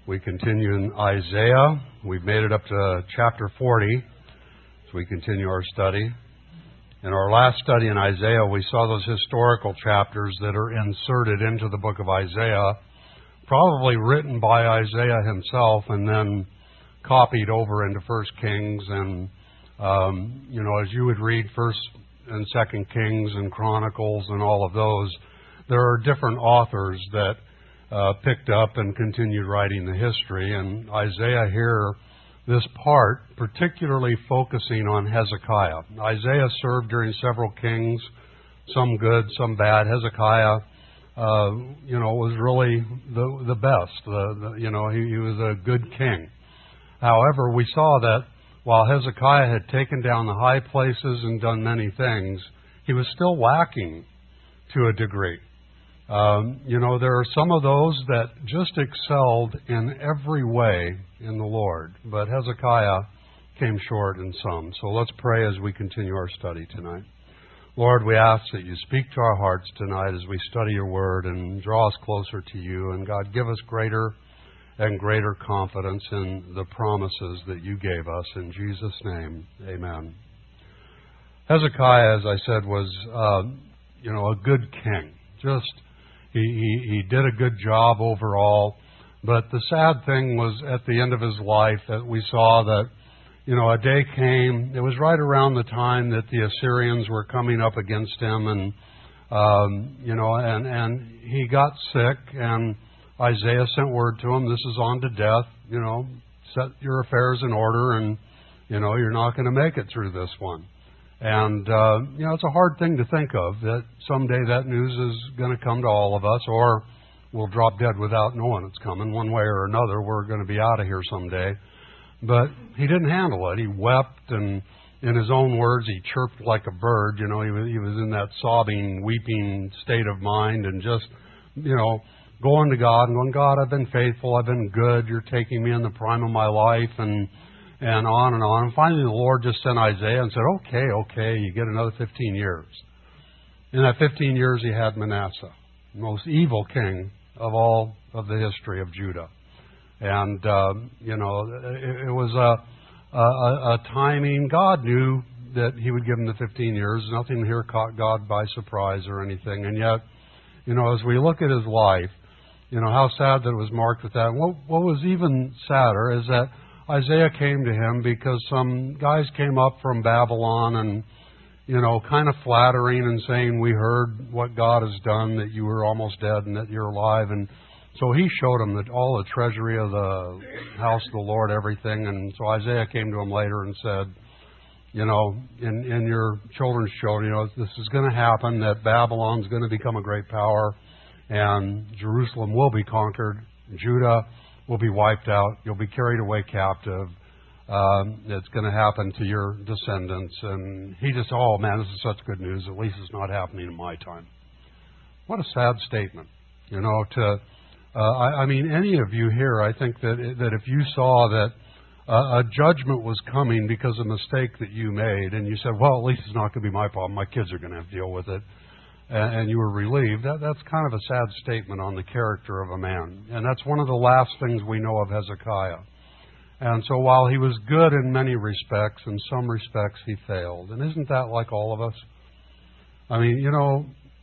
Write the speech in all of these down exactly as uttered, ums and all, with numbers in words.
We continue in Isaiah. We've made it up to chapter forty as we continue our study. In our last study in Isaiah, we saw those historical chapters that are inserted into the book of Isaiah, probably written by Isaiah himself and then copied over into First Kings. And, um, you know, as you would read First and Second Kings and Chronicles and all of those, there are different authors that Uh, picked up and continued writing the history. And Isaiah here, this part, particularly focusing on Hezekiah. Isaiah served during several kings, some good, some bad. Hezekiah, uh, you know, was really the the best. The, the, you know, he, he was a good king. However, we saw that while Hezekiah had taken down the high places and done many things, he was still lacking to a degree. Um, you know, there are some of those that just excelled in every way in the Lord, but Hezekiah came short in some. So let's pray as we continue our study tonight. Lord, we ask that you speak to our hearts tonight as we study your word and draw us closer to you. And God, give us greater and greater confidence in the promises that you gave us. In Jesus' name, amen. Hezekiah, as I said, was, uh, you know, a good king. Just He, he, he did a good job overall, but the sad thing was at the end of his life that we saw that, you know, a day came, it was right around the time that the Assyrians were coming up against him, and, um, you know, and, and he got sick, and Isaiah sent word to him, this is on to death, you know, set your affairs in order, and, you know, you're not going to make it through this one. And, uh, you know, it's a hard thing to think of, that someday that news is going to come to all of us, or we'll drop dead without knowing it's coming. One way or another, we're going to be out of here someday. But he didn't handle it. He wept, and in his own words, he chirped like a bird. You know, he was, he was in that sobbing, weeping state of mind, and just, you know, going to God and going, God, I've been faithful, I've been good, you're taking me in the prime of my life, and And on and on. And finally the Lord just sent Isaiah and said, okay, okay, you get another fifteen years. In that fifteen years he had Manasseh, the most evil king of all of the history of Judah. And, uh, you know, it, it was a, a, a timing. God knew that he would give him the fifteen years. Nothing here caught God by surprise or anything. And yet, you know, as we look at his life, you know, how sad that it was marked with that. And what, what was even sadder is that Isaiah came to him because some guys came up from Babylon and, you know, kind of flattering and saying, we heard what God has done, that you were almost dead and that you're alive. And so he showed him that all the treasury of the house of the Lord, everything. And so Isaiah came to him later and said, you know, in, in your children's children, you know, this is going to happen, that Babylon's going to become a great power and Jerusalem will be conquered, Judah will be wiped out. You'll be carried away captive. Um, it's going to happen to your descendants. And he just, oh man, this is such good news. At least it's not happening in my time. What a sad statement, you know. To, uh, I, I mean, any of you here, I think that that if you saw that uh, a judgment was coming because of a mistake that you made, and you said, well, at least it's not going to be my problem. My kids are going to have to deal with it. And you were relieved, that, that's kind of a sad statement on the character of a man. And that's one of the last things we know of Hezekiah. And so while he was good in many respects, in some respects he failed. And isn't that like all of us? I mean, you know,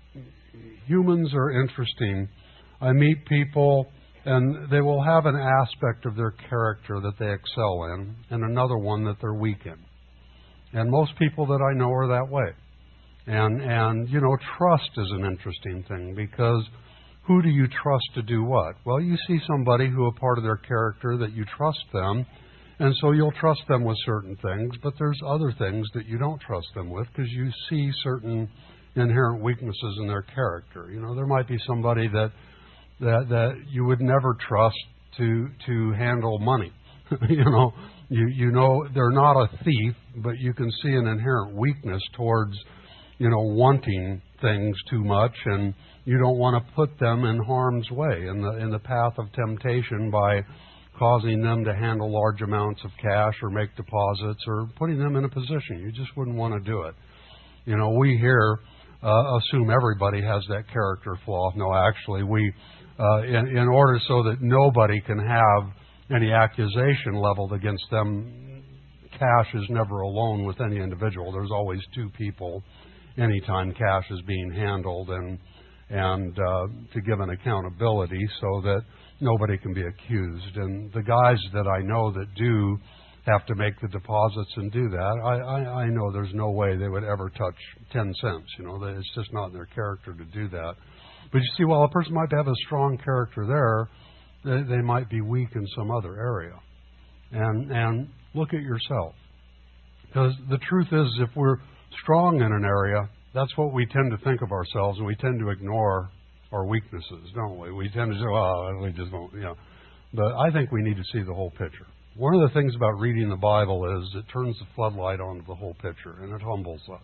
humans are interesting. I meet people, and they will have an aspect of their character that they excel in, and another one that they're weak in. And most people that I know are that way. And, and, you know, trust is an interesting thing, because who do you trust to do what? Well, you see somebody who, a part of their character, that you trust them, and so you'll trust them with certain things, but there's other things that you don't trust them with because you see certain inherent weaknesses in their character. You know, there might be somebody that that, that you would never trust to to handle money. you know, you, you know they're not a thief, but you can see an inherent weakness towards, you know, wanting things too much, and you don't want to put them in harm's way, in the in the path of temptation, by causing them to handle large amounts of cash or make deposits or putting them in a position. You just wouldn't want to do it. You know, we here uh, assume everybody has that character flaw. No, actually, we uh, in, in order so that nobody can have any accusation leveled against them. Cash is never alone with any individual. There's always two people anytime cash is being handled, and and uh, to give an accountability so that nobody can be accused. And the guys that I know that do have to make the deposits and do that, I, I, I know there's no way they would ever touch ten cents. You know, it's just not in their character to do that. But you see, while a person might have a strong character there, they, they might be weak in some other area. And and look at yourself. Because the truth is, if we're strong in an area, that's what we tend to think of ourselves, and we tend to ignore our weaknesses, don't we? We tend to say, well, we just won't, you know. But I think we need to see the whole picture. One of the things about reading the Bible is it turns the floodlight onto the whole picture, and it humbles us.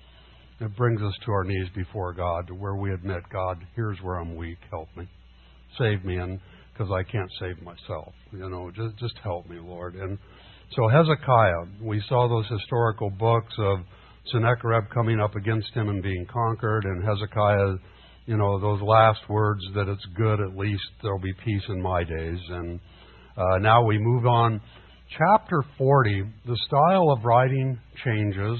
It brings us to our knees before God, to where we admit, God, here's where I'm weak, help me. Save me, and because I can't save myself. You know, just, just help me, Lord. And so Hezekiah, we saw those historical books of Sennacherib coming up against him and being conquered, and Hezekiah, you know, those last words that it's good, at least there'll be peace in my days. And uh, now we move on. Chapter forty, the style of writing changes.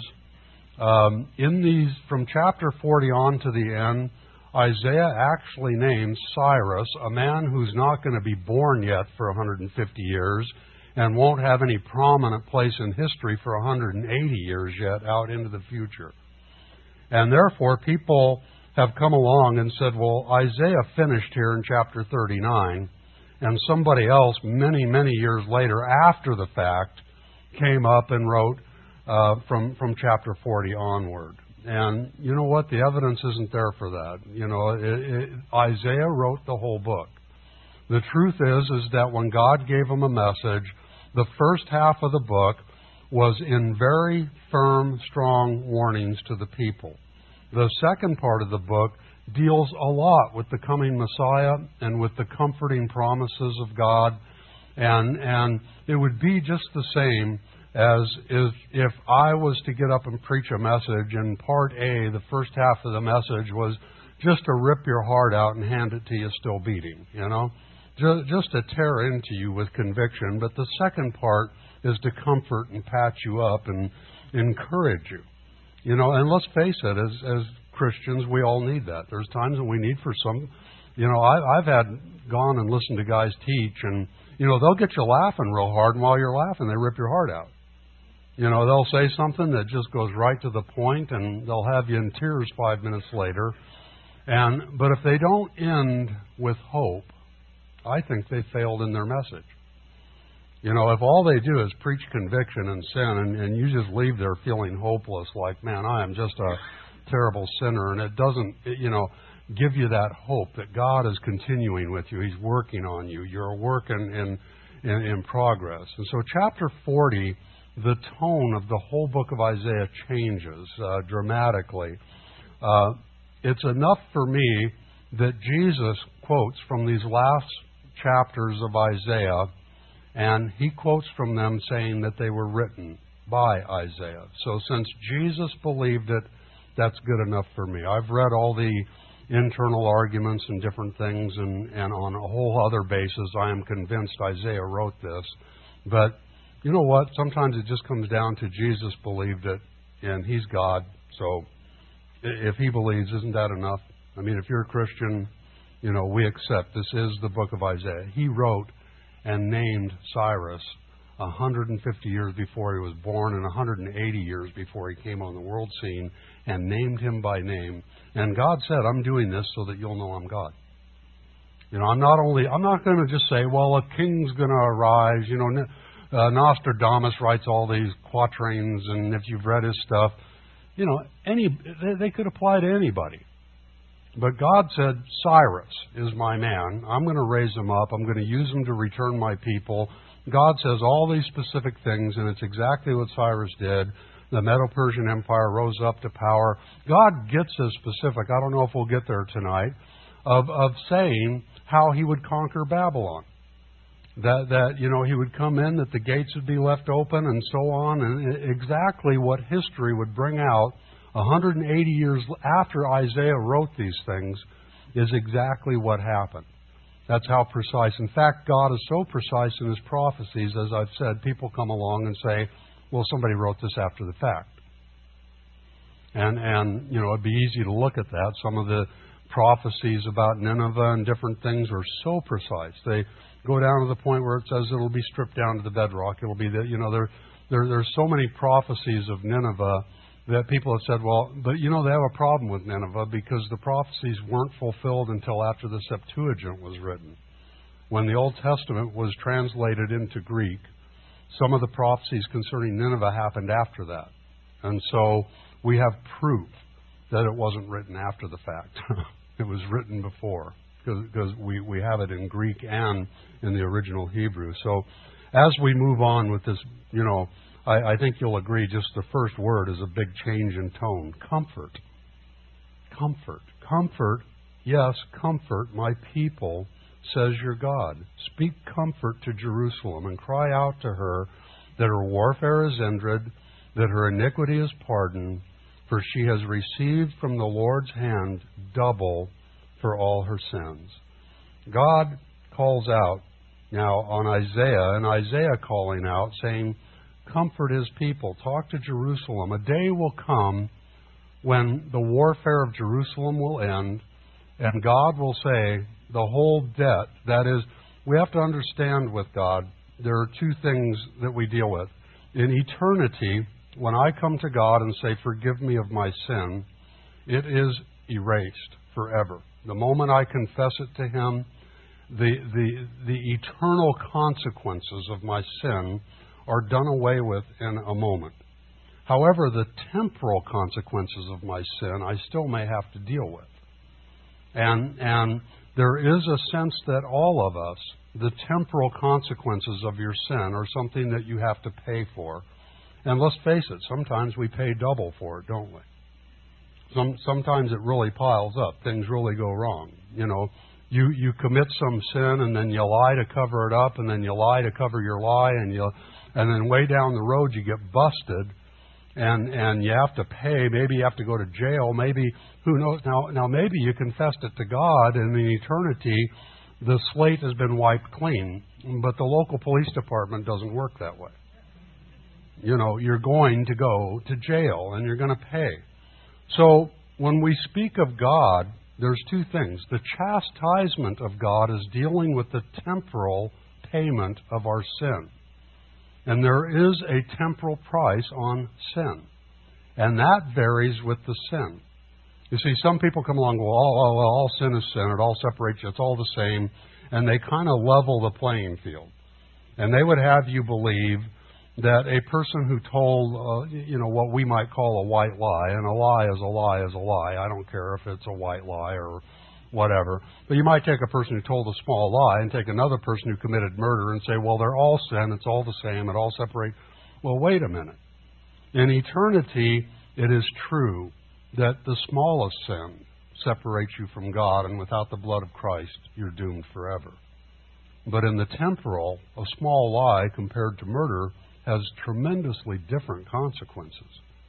Um, in these, from chapter forty on to the end, Isaiah actually names Cyrus, a man who's not going to be born yet for one hundred fifty years and won't have any prominent place in history for one hundred eighty years yet out into the future. And therefore, people have come along and said, well, Isaiah finished here in chapter thirty-nine, and somebody else many, many years later, after the fact, came up and wrote uh, from, from chapter forty onward. And you know what? The evidence isn't there for that. You know, it, it, Isaiah wrote the whole book. The truth is, is that when God gave him a message, the first half of the book was in very firm, strong warnings to the people. The second part of the book deals a lot with the coming Messiah and with the comforting promises of God. And, and it would be just the same as if, if I was to get up and preach a message, and part A, the first half of the message, was just to rip your heart out and hand it to you still beating, you know, just, just to tear into you with conviction. But the second part is to comfort and patch you up and encourage you, you know. And let's face it, as, as Christians, we all need that. There's times when we need for some, you know, I, I've had gone and listened to guys teach, and, you know, they'll get you laughing real hard, and while you're laughing, they rip your heart out. You know, they'll say something that just goes right to the point, and they'll have you in tears five minutes later. And but if they don't end with hope, I think they failed in their message. You know, if all they do is preach conviction and sin, and, and you just leave there feeling hopeless, like, man, I am just a terrible sinner, and it doesn't, it, you know, give you that hope that God is continuing with you. He's working on you. You're a work in, in, in, in progress. And so chapter forty, the tone of the whole book of Isaiah changes uh, dramatically. Uh, it's enough for me that Jesus quotes from these last chapters of Isaiah, and he quotes from them saying that they were written by Isaiah. So since Jesus believed it, that's good enough for me. I've read all the internal arguments and different things, and, and on a whole other basis, I am convinced Isaiah wrote this. But you know what? Sometimes it just comes down to Jesus believed it, and He's God. So if He believes, isn't that enough? I mean, if you're a Christian, you know, we accept this is the book of Isaiah. He wrote and named Cyrus one hundred fifty years before he was born and one hundred eighty years before he came on the world scene, and named him by name. And God said, I'm doing this so that you'll know I'm God. You know, I'm not only, I'm not going to just say, well, a king's going to arise, you know. Uh, Nostradamus writes all these quatrains, and if you've read his stuff, you know, any they, they could apply to anybody. But God said, Cyrus is my man. I'm going to raise him up. I'm going to use him to return my people. God says all these specific things, and it's exactly what Cyrus did. The Medo-Persian Empire rose up to power. God gets as specific, I don't know if we'll get there tonight, of, of saying how he would conquer Babylon. That, that, you know, he would come in, that the gates would be left open, and so on. And exactly what history would bring out one hundred eighty years after Isaiah wrote these things is exactly what happened. That's how precise. In fact, God is so precise in His prophecies, as I've said, people come along and say, well, somebody wrote this after the fact. And, and you know, it'd be easy to look at that. Some of the prophecies about Nineveh and different things are so precise. They go down to the point where it says it'll be stripped down to the bedrock. It'll be, the, you know, there, there, there's so many prophecies of Nineveh that people have said, well, but you know, they have a problem with Nineveh because the prophecies weren't fulfilled until after the Septuagint was written. When the Old Testament was translated into Greek, some of the prophecies concerning Nineveh happened after that. And so we have proof that it wasn't written after the fact. It was written before, because we, we have it in Greek and in the original Hebrew. So as we move on with this, you know, I, I think you'll agree just the first word is a big change in tone. Comfort. Comfort. Comfort. Yes, comfort my people, says your God. Speak comfort to Jerusalem and cry out to her that her warfare is ended, that her iniquity is pardoned, for she has received from the Lord's hand double for all her sins. God calls out now on Isaiah, and Isaiah calling out, saying, comfort His people. Talk to Jerusalem. A day will come when the warfare of Jerusalem will end, and God will say, the whole debt, that is, we have to understand with God, there are two things that we deal with. In eternity, when I come to God and say, forgive me of my sin, it is erased forever. The moment I confess it to Him, the, the, the eternal consequences of my sin are done away with in a moment. However, the temporal consequences of my sin I still may have to deal with. And, and there is a sense that all of us, the temporal consequences of your sin are something that you have to pay for. And let's face it, sometimes we pay double for it, don't we? Some, sometimes it really piles up. Things really go wrong. You know, you, you commit some sin and then you lie to cover it up, and then you lie to cover your lie, and you and then way down the road you get busted, and, and you have to pay. Maybe you have to go to jail. Maybe, who knows? Now, now maybe you confessed it to God, and in eternity the slate has been wiped clean. But the local police department doesn't work that way. You know, you're going to go to jail and you're going to pay. So when we speak of God, there's two things. The chastisement of God is dealing with the temporal payment of our sin. And there is a temporal price on sin. And that varies with the sin. You see, some people come along and go, oh, well, well, all sin is sin. It all separates you. It's all the same. And they kind of level the playing field. And they would have you believe that a person who told, uh, you know, what we might call a white lie, and a lie is a lie is a lie. I don't care if it's a white lie or whatever. But you might take a person who told a small lie and take another person who committed murder and say, well, they're all sin. It's all the same. It all separates. Well, wait a minute. In eternity, it is true that the smallest sin separates you from God, and without the blood of Christ, you're doomed forever. But in the temporal, a small lie compared to murder has tremendously different consequences.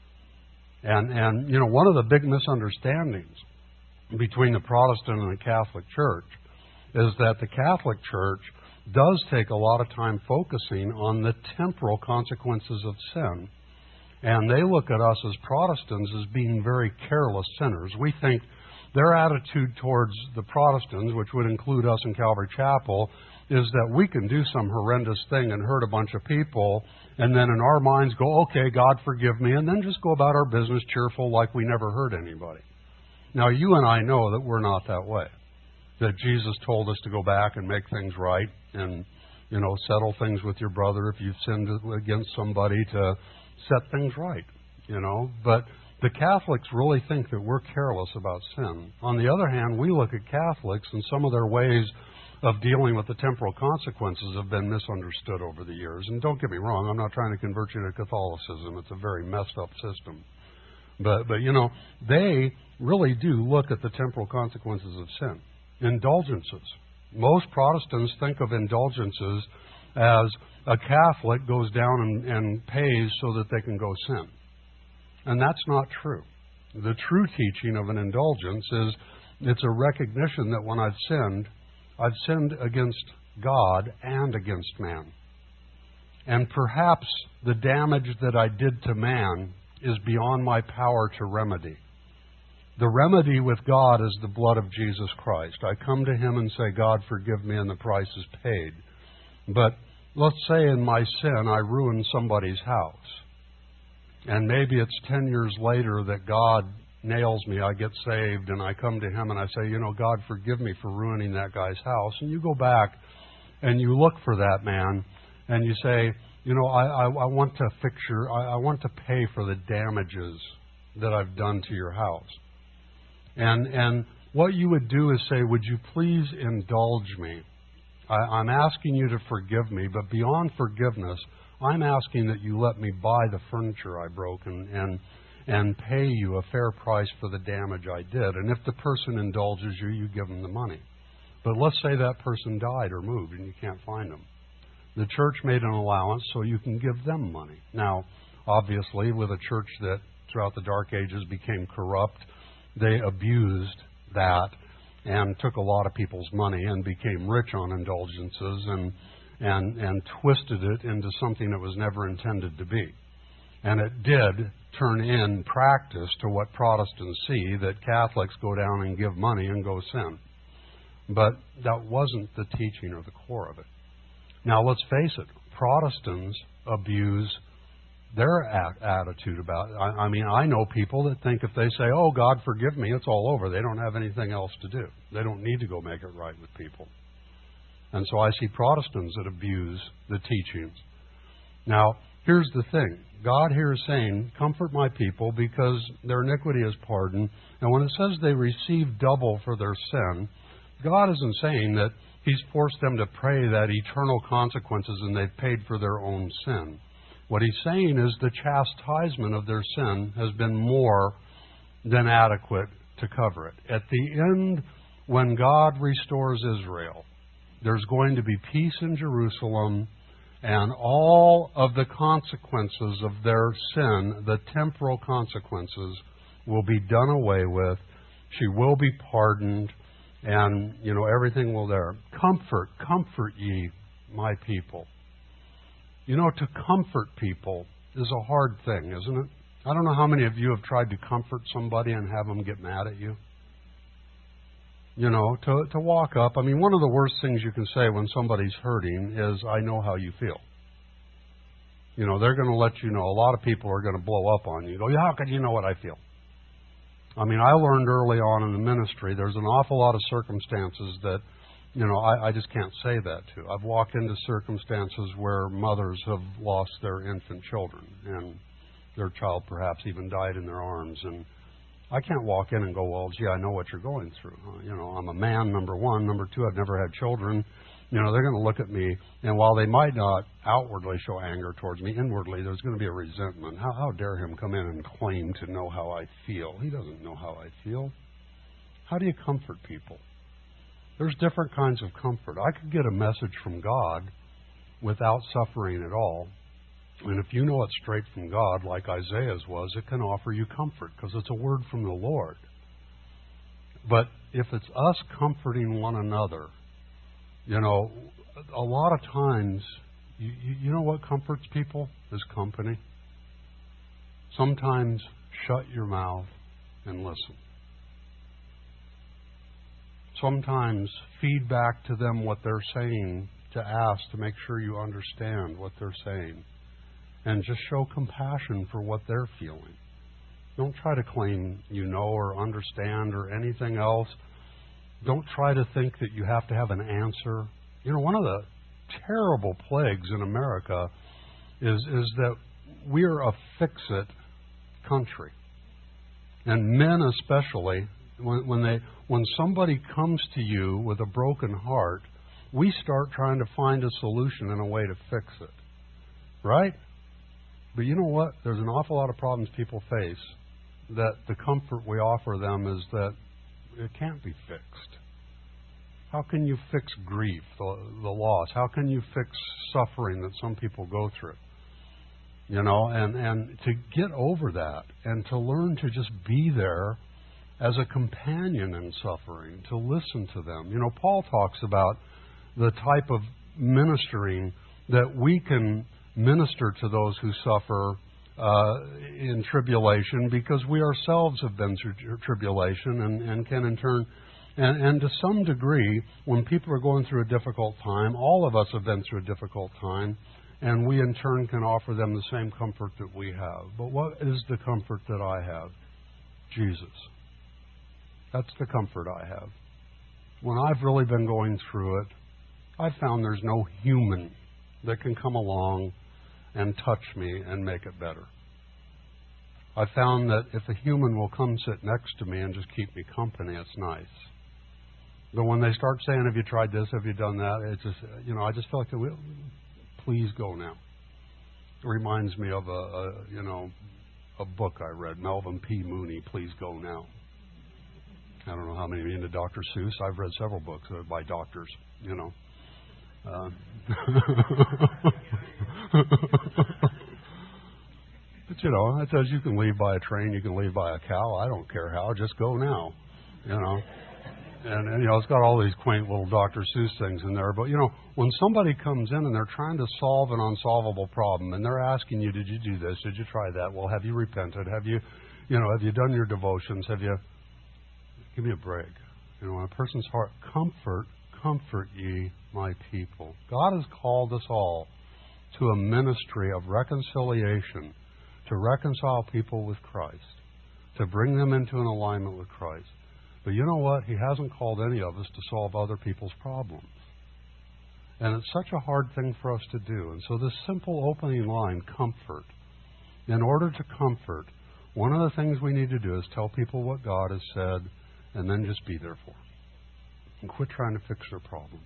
And, and, you know, one of the big misunderstandings between the Protestant and the Catholic Church is that the Catholic Church does take a lot of time focusing on the temporal consequences of sin. And they look at us as Protestants as being very careless sinners. We think their attitude towards the Protestants, which would include us in Calvary Chapel, is that we can do some horrendous thing and hurt a bunch of people, and then in our minds go, okay, God forgive me, and then just go about our business cheerful like we never hurt anybody. Now, you and I know that we're not that way, that Jesus told us to go back and make things right and, you know, settle things with your brother if you've sinned against somebody, to set things right, you know. But the Catholics really think that we're careless about sin. On the other hand, we look at Catholics, and some of their ways of dealing with the temporal consequences have been misunderstood over the years. And don't get me wrong, I'm not trying to convert you to Catholicism. It's a very messed up system. But, but you know, they really do look at the temporal consequences of sin. Indulgences. Most Protestants think of indulgences as a Catholic goes down and, and pays so that they can go sin. And that's not true. The true teaching of an indulgence is it's a recognition that when I've sinned, I've sinned against God and against man. And perhaps the damage that I did to man is beyond my power to remedy. The remedy with God is the blood of Jesus Christ. I come to Him and say, God, forgive me, and the price is paid. But let's say in my sin I ruin somebody's house. And maybe it's ten years later that God nails me, I get saved, and I come to Him and I say, you know, God, forgive me for ruining that guy's house. And you go back and you look for that man and you say, you know, I, I, I want to fix your, I, I want to pay for the damages that I've done to your house. And and what you would do is say, would you please indulge me? I, I'm asking you to forgive me, but beyond forgiveness, I'm asking that you let me buy the furniture I broke and, and and pay you a fair price for the damage I did. And if the person indulges you, you give them the money. But let's say that person died or moved and you can't find them. The church made an allowance so you can give them money. Now, obviously, with a church that throughout the Dark Ages became corrupt, they abused that and took a lot of people's money and became rich on indulgences and and and twisted it into something that was never intended to be. And it did turn in practice to what Protestants see, that Catholics go down and give money and go sin. But that wasn't the teaching or the core of it. Now, let's face it, Protestants abuse their a- attitude about it. I, I mean, I know people that think if they say, oh, God, forgive me, it's all over. They don't have anything else to do. They don't need to go make it right with people. And so I see Protestants that abuse the teachings. Now, here's the thing. God here is saying, comfort my people because their iniquity is pardoned. And when it says they receive double for their sin, God isn't saying that He's forced them to pay that eternal consequences and they've paid for their own sin. What He's saying is the chastisement of their sin has been more than adequate to cover it. At the end, when God restores Israel, there's going to be peace in Jerusalem, and all of the consequences of their sin, the temporal consequences, will be done away with. She will be pardoned, and, you know, everything will there. Comfort, comfort ye my people. You know, to comfort people is a hard thing, isn't it? I don't know how many of you have tried to comfort somebody and have them get mad at you. You know, to to walk up. I mean, one of the worst things you can say when somebody's hurting is, I know how you feel. You know, they're going to let you know. A lot of people are going to blow up on you. You go, yeah, how could you know what I feel? I mean, I learned early on in the ministry, there's an awful lot of circumstances that, you know, I, I just can't say that to. I've walked into circumstances where mothers have lost their infant children, and their child perhaps even died in their arms, and I can't walk in and go, well, gee, I know what you're going through. You know, I'm a man, number one. Number two, I've never had children. You know, they're going to look at me, and while they might not outwardly show anger towards me, inwardly there's going to be a resentment. How, how dare him come in and claim to know how I feel? He doesn't know how I feel. How do you comfort people? There's different kinds of comfort. I could get a message from God without suffering at all. And if you know it's straight from God, like Isaiah's was, it can offer you comfort because it's a word from the Lord. But if it's us comforting one another, you know, a lot of times, you, you know what comforts people is company. Sometimes shut your mouth and listen. Sometimes feed back to them what they're saying, to ask to make sure you understand what they're saying. And just show compassion for what they're feeling. Don't try to claim you know or understand or anything else. Don't try to think that you have to have an answer. You know, one of the terrible plagues in America is, is that we're a fix-it country. And men especially, when, when they when somebody comes to you with a broken heart, we start trying to find a solution and a way to fix it. Right? But you know what? There's an awful lot of problems people face that the comfort we offer them is that it can't be fixed. How can you fix grief, the, the loss? How can you fix suffering that some people go through? You know, and, and to get over that and to learn to just be there as a companion in suffering, to listen to them. You know, Paul talks about the type of ministering that we can minister to those who suffer uh, in tribulation, because we ourselves have been through tribulation and, and can in turn, and, and to some degree, when people are going through a difficult time, all of us have been through a difficult time, and we in turn can offer them the same comfort that we have. But what is the comfort that I have? Jesus. That's the comfort I have. When I've really been going through it, I've found there's no human that can come along and touch me and make it better. I've found that if a human will come sit next to me and just keep me company, it's nice. But when they start saying, have you tried this, have you done that, it's just, you know, I just feel like, well, please go now. It reminds me of a, a, you know, a book I read, Melvin P. Mooney, Please Go Now. I don't know how many of you into Doctor Seuss. I've read several books by doctors, you know. Uh, but, you know, it says you can leave by a train, you can leave by a cow. I don't care how, just go now, you know. And, and, you know, it's got all these quaint little Doctor Seuss things in there. But, you know, when somebody comes in and they're trying to solve an unsolvable problem and they're asking you, did you do this? Did you try that? Well, have you repented? Have you, you know, have you done your devotions? Have you, give me a break. You know, in a person's heart, comfort, comfort ye my people. God has called us all to a ministry of reconciliation, to reconcile people with Christ, to bring them into an alignment with Christ. But you know what? He hasn't called any of us to solve other people's problems. And it's such a hard thing for us to do. And so this simple opening line, comfort. In order to comfort, one of the things we need to do is tell people what God has said and then just be there for them. And quit trying to fix their problems.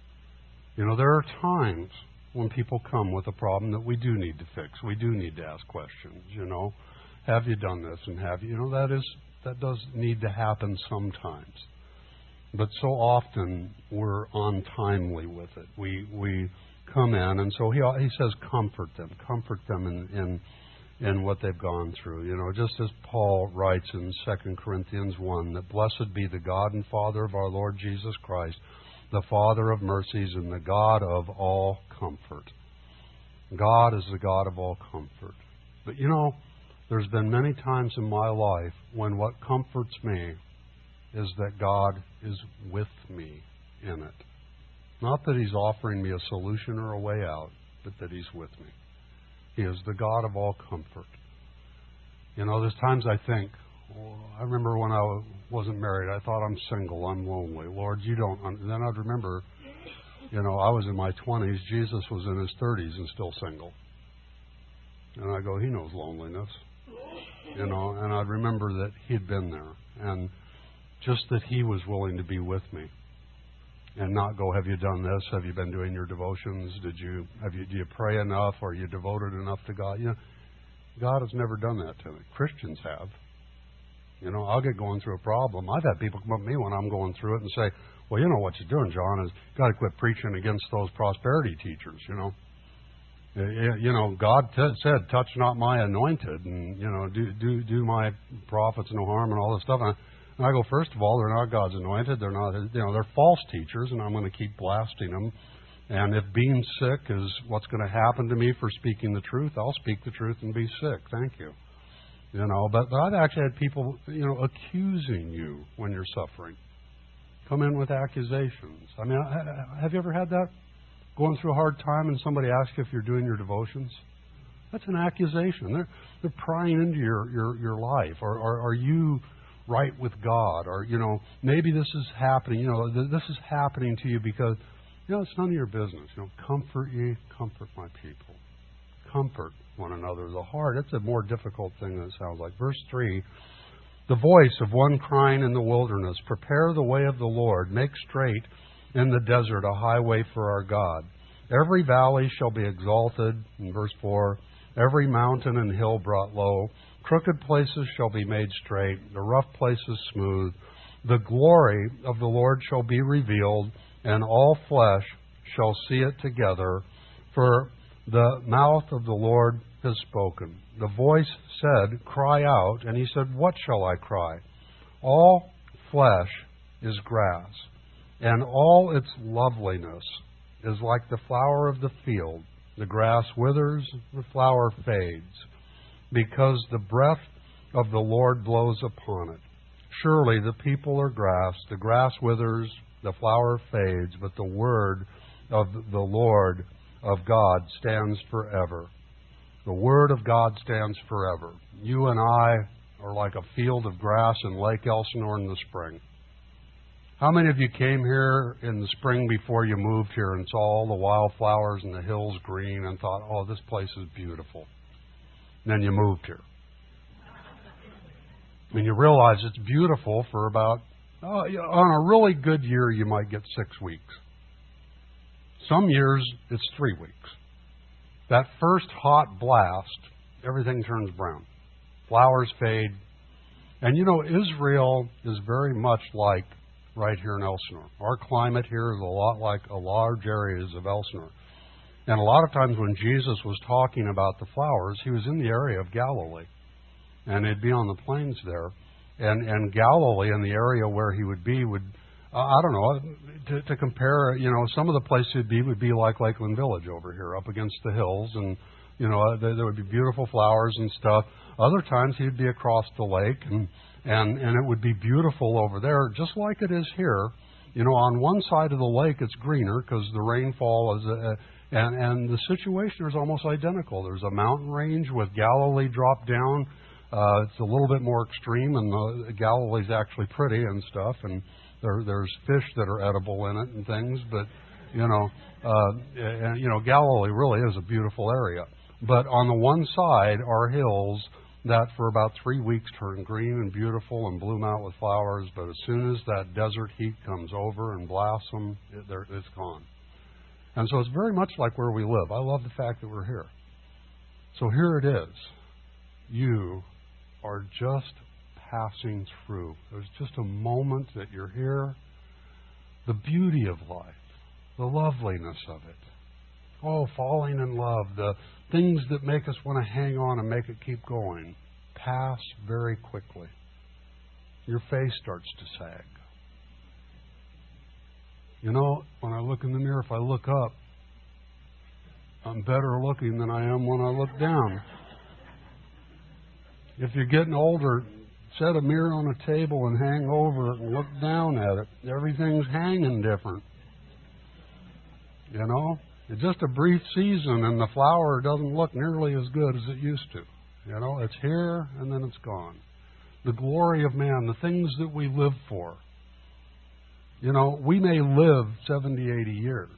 You know, there are times when people come with a problem that we do need to fix. We do need to ask questions, you know. Have you done this? And have you, you know, that is... That does need to happen sometimes. But so often we're untimely with it. We we come in, and so he he says comfort them. Comfort them in, in, in what they've gone through. You know, just as Paul writes in Second Corinthians one, that blessed be the God and Father of our Lord Jesus Christ, the Father of mercies and the God of all comfort. God is the God of all comfort. But you know, there's been many times in my life when what comforts me is that God is with me in it. Not that He's offering me a solution or a way out, but that He's with me. He is the God of all comfort. You know, there's times I think, oh, I remember when I wasn't married, I thought, I'm single, I'm lonely. Lord, you don't... And then I'd remember, you know, I was in my twenties, Jesus was in His thirties and still single. And I go, He knows loneliness. You know, and I remember that He'd been there, and just that He was willing to be with me, and not go, have you done this? Have you been doing your devotions? Did you have you do you pray enough? Are you devoted enough to God? You know, God has never done that to me. Christians have. You know, I'll get going through a problem. I've had people come up to me when I'm going through it and say, well, you know what you're doing, John, is you got to quit preaching against those prosperity teachers. You know. You know, God t- said, touch not my anointed, and, you know, do do do my prophets no harm and all this stuff. And I, and I go, first of all, they're not God's anointed. They're not, you know, they're false teachers, and I'm going to keep blasting them. And if being sick is what's going to happen to me for speaking the truth, I'll speak the truth and be sick. Thank you. You know, but, but I've actually had people, you know, accusing you when you're suffering. Come in with accusations. I mean, have you ever had that? Going through a hard time and somebody asks you if you're doing your devotions? That's an accusation. They're they're prying into your, your, your life. Or, or are you right with God? Or, you know, maybe this is happening. You know, th- this is happening to you because, you know, it's none of your business. You know, comfort ye, comfort my people. Comfort one another. The heart, it's a more difficult thing than it sounds like. Verse three, the voice of one crying in the wilderness, prepare the way of the Lord, make straight in the desert a highway for our God. Every valley shall be exalted, in verse four, every mountain and hill brought low. Crooked places shall be made straight, the rough places smooth. The glory of the Lord shall be revealed, and all flesh shall see it together. For the mouth of the Lord has spoken. The voice said, cry out. And He said, what shall I cry? All flesh is grass, and all its loveliness is like the flower of the field. The grass withers, the flower fades, because the breath of the Lord blows upon it. Surely the people are grass, the grass withers, the flower fades, but the word of the Lord of God stands forever. The word of God stands forever. You and I are like a field of grass in Lake Elsinore in the spring. How many of you came here in the spring before you moved here and saw all the wildflowers and the hills green and thought, oh, this place is beautiful? And then you moved here. And you realize it's beautiful for about, uh, on a really good year, you might get six weeks. Some years, it's three weeks. That first hot blast, everything turns brown. Flowers fade. And you know, Israel is very much like right here in Elsinore. Our climate here is a lot like a large areas of Elsinore. And a lot of times when Jesus was talking about the flowers, he was in the area of Galilee. And he'd be on the plains there. And, and Galilee, in the area where he would be, would, uh, I don't know, to, to compare, you know, some of the places he'd be would be like Lakeland Village over here, up against the hills. And, you know, there, there would be beautiful flowers and stuff. Other times he'd be across the lake, and, and, and it would be beautiful over there, just like it is here. You know, on one side of the lake it's greener because the rainfall is, a, and, and the situation is almost identical. There's a mountain range with Galilee dropped down. Uh, it's a little bit more extreme, and the, Galilee's actually pretty and stuff, and there, there's fish that are edible in it and things. But you know, uh, and, you know, Galilee really is a beautiful area. But on the one side are hills that for about three weeks turn green and beautiful and bloom out with flowers. But as soon as that desert heat comes over and blasts them, it, it's gone. And so it's very much like where we live. I love the fact that we're here. So here it is. You are just passing through. There's just a moment that you're here. The beauty of life, the loveliness of it. Oh, falling in love, the things that make us want to hang on and make it keep going, pass very quickly. Your face starts to sag. You know, when I look in the mirror, if I look up, I'm better looking than I am when I look down. If you're getting older, set a mirror on a table and hang over it and look down at it. Everything's hanging different. You know? It's just a brief season and the flower doesn't look nearly as good as it used to. You know, it's here and then it's gone. The glory of man, the things that we live for. You know, we may live seventy, eighty years.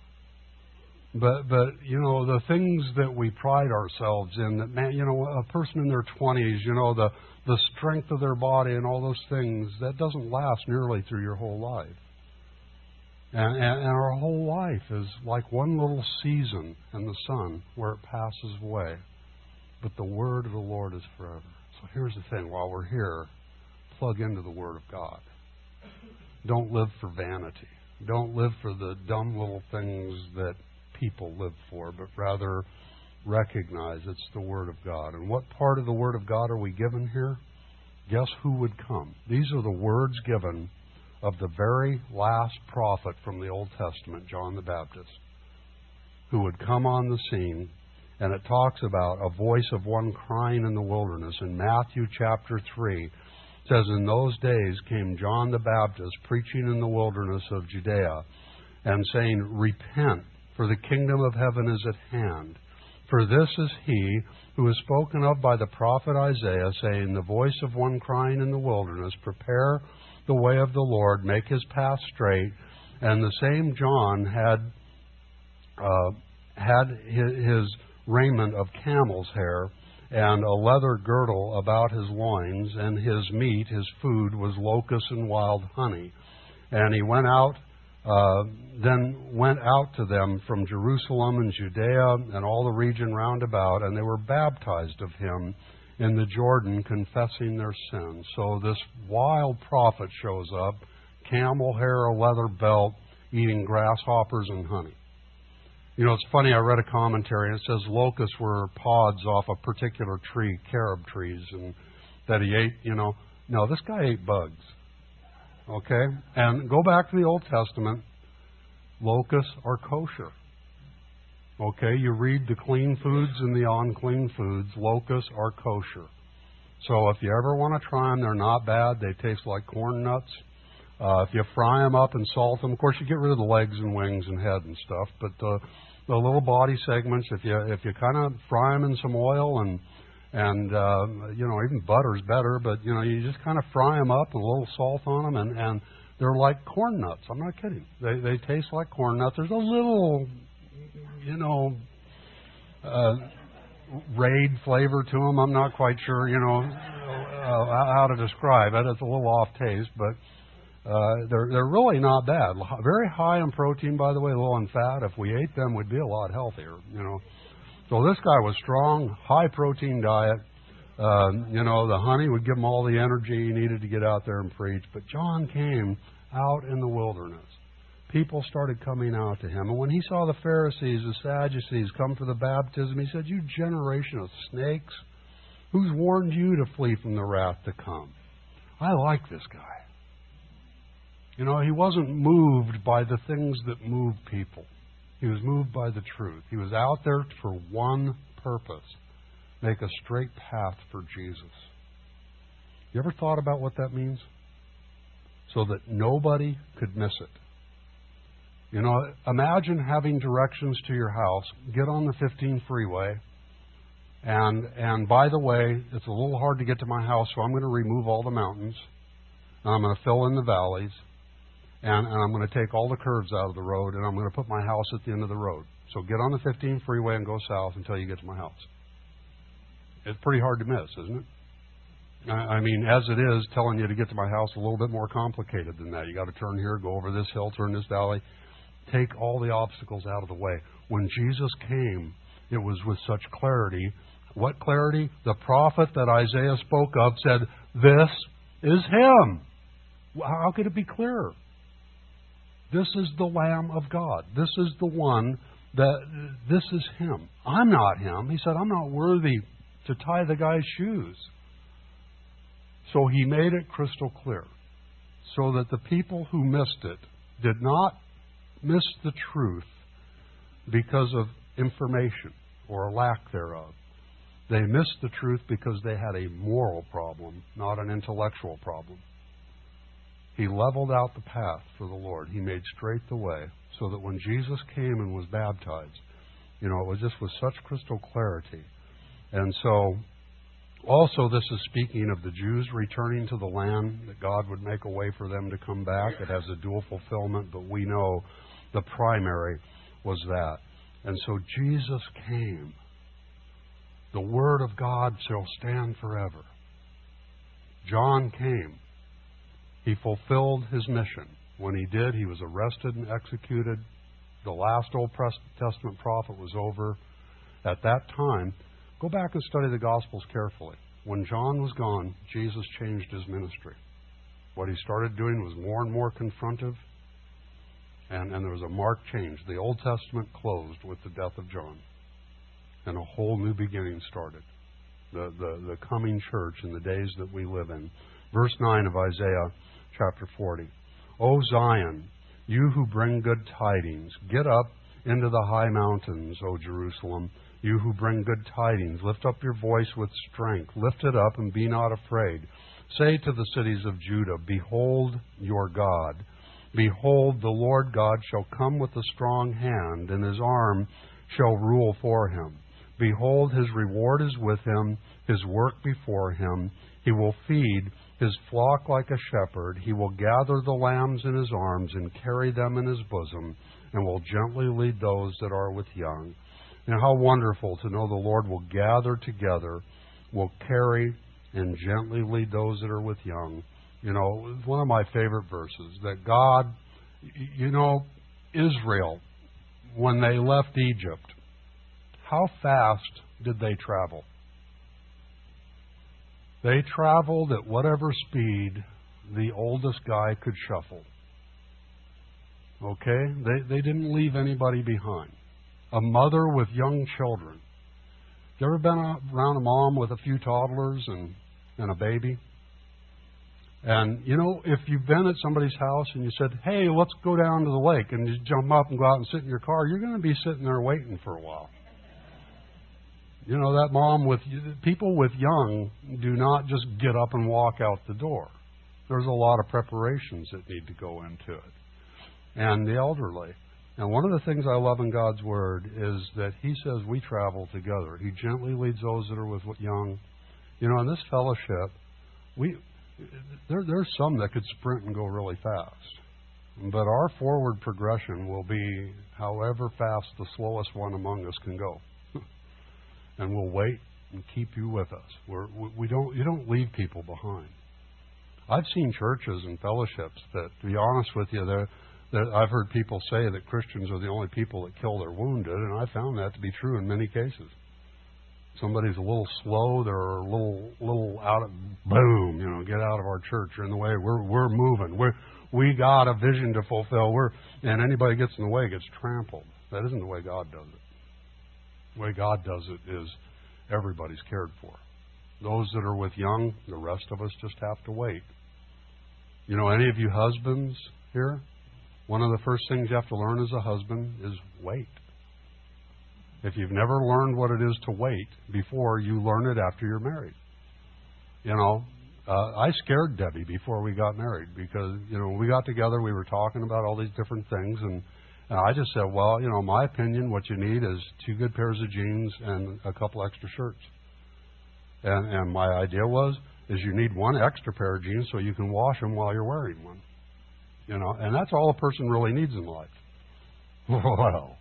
But, but you know, the things that we pride ourselves in, that man, you know, a person in their twenties, you know, the, the strength of their body and all those things, that doesn't last nearly through your whole life. And, and, and our whole life is like one little season in the sun where it passes away. But the word of the Lord is forever. So here's the thing, while we're here, plug into the Word of God. Don't live for vanity. Don't live for the dumb little things that people live for, but rather recognize it's the Word of God. And what part of the Word of God are we given here? Guess who would come? These are the words given of the very last prophet from the Old Testament, John the Baptist, who would come on the scene. And it talks about a voice of one crying in the wilderness. In Matthew chapter three, it says, in those days came John the Baptist preaching in the wilderness of Judea and saying, repent, for the kingdom of heaven is at hand. For this is he who is spoken of by the prophet Isaiah, saying, the voice of one crying in the wilderness, prepare the way of the Lord, make his path straight. And the same John had uh, had his, his raiment of camel's hair and a leather girdle about his loins, and his meat, his food, was locusts and wild honey. And he went out, uh, then went out to them from Jerusalem and Judea and all the region round about, and they were baptized of him in the Jordan, confessing their sins. So this wild prophet shows up, camel hair, a leather belt, eating grasshoppers and honey. You know, it's funny, I read a commentary, and it says locusts were pods off a particular tree, carob trees, and that he ate, you know. No, this guy ate bugs. Okay? And go back to the Old Testament. Locusts are kosher. Okay? You read the clean foods and the unclean foods. Locusts are kosher. So if you ever want to try them, they're not bad. They taste like corn nuts. Uh, if you fry them up and salt them, of course you get rid of the legs and wings and head and stuff. But uh, the little body segments, if you if you kind of fry them in some oil and and uh, you know even butter's better, but you know you just kind of fry them up and a little salt on them, and and they're like corn nuts. I'm not kidding. They they taste like corn nuts. There's a little, you know. Uh, Raid flavor to them. I'm not quite sure, you know, uh, how to describe it. It's a little off taste, but uh, they're they're really not bad. Very high in protein, by the way, low in fat. If we ate them, we'd be a lot healthier, you know. So this guy was strong, high protein diet. Uh, you know, the honey would give him all the energy he needed to get out there and preach. But John came out in the wilderness. People started coming out to him. And when he saw the Pharisees, the Sadducees come for the baptism, he said, "You generation of snakes, who's warned you to flee from the wrath to come?" I like this guy. You know, he wasn't moved by the things that move people. He was moved by the truth. He was out there for one purpose: make a straight path for Jesus. You ever thought about what that means? So that nobody could miss it. You know, imagine having directions to your house. Get on the fifteen freeway, and and by the way, it's a little hard to get to my house, so I'm going to remove all the mountains, and I'm going to fill in the valleys, and, and I'm going to take all the curves out of the road, and I'm going to put my house at the end of the road. So get on the fifteen freeway and go south until you get to my house. It's pretty hard to miss, isn't it? I, I mean, as it is, telling you to get to my house is a little bit more complicated than that. You got to turn here, go over this hill, turn this valley. Take all the obstacles out of the way. When Jesus came, it was with such clarity. What clarity? The prophet that Isaiah spoke of said, "This is Him." How could it be clearer? This is the Lamb of God. This is the one that, this is Him. I'm not Him. He said, "I'm not worthy to tie the guy's shoes." So He made it crystal clear so that the people who missed it did not miss the truth because of information or a lack thereof. They missed the truth because they had a moral problem, not an intellectual problem. He leveled out the path for the Lord. He made straight the way so that when Jesus came and was baptized, you know, it was just with such crystal clarity. And so, also this is speaking of the Jews returning to the land, that God would make a way for them to come back. It has a dual fulfillment, but we know the primary was that. And so Jesus came. The Word of God shall stand forever. John came. He fulfilled his mission. When he did, he was arrested and executed. The last Old Testament prophet was over. At that time, go back and study the Gospels carefully. When John was gone, Jesus changed his ministry. What he started doing was more and more confrontive. And, and there was a marked change. The Old Testament closed with the death of John. And a whole new beginning started. The, the, the coming church in the days that we live in. Verse nine of Isaiah chapter forty. "O Zion, you who bring good tidings, get up into the high mountains, O Jerusalem. You who bring good tidings, lift up your voice with strength. Lift it up and be not afraid. Say to the cities of Judah, Behold your God. Behold, the Lord God shall come with a strong hand, and His arm shall rule for Him. Behold, His reward is with Him, His work before Him. He will feed His flock like a shepherd. He will gather the lambs in His arms and carry them in His bosom, and will gently lead those that are with young." And how wonderful to know the Lord will gather together, will carry and gently lead those that are with young. You know, one of my favorite verses, that God, you know, Israel, when they left Egypt, how fast did they travel? They traveled at whatever speed the oldest guy could shuffle. Okay? They, they didn't leave anybody behind. A mother with young children. You ever been around a mom with a few toddlers and, and a baby? And, you know, if you've been at somebody's house and you said, hey, let's go down to the lake, and you jump up and go out and sit in your car, you're going to be sitting there waiting for a while. You know, that mom with, people with young do not just get up and walk out the door. There's a lot of preparations that need to go into it. And the elderly. And one of the things I love in God's Word is that He says we travel together. He gently leads those that are with young. You know, in this fellowship, we there there's some that could sprint and go really fast. But our forward progression will be however fast the slowest one among us can go. And we'll wait and keep you with us. We're, we don't, you don't leave people behind. I've seen churches and fellowships that, to be honest with you, they're, they're, I've heard people say that Christians are the only people that kill their wounded, and I found that to be true in many cases. Somebody's a little slow, they're a little, little out of, boom, you know, get out of our church. You're in the way. We're, we're moving. We're, we got a vision to fulfill. We're, and anybody gets in the way gets trampled. That isn't the way God does it. The way God does it is everybody's cared for. Those that are with young, the rest of us just have to wait. You know, any of you husbands here, one of the first things you have to learn as a husband is wait. If you've never learned what it is to wait before, you learn it after you're married. You know, uh, I scared Debbie before we got married because, you know, when we got together, we were talking about all these different things, and And I just said, well, you know, my opinion, what you need is two good pairs of jeans and a couple extra shirts. And, and my idea was, is you need one extra pair of jeans so you can wash them while you're wearing one. You know, and that's all a person really needs in life. Well,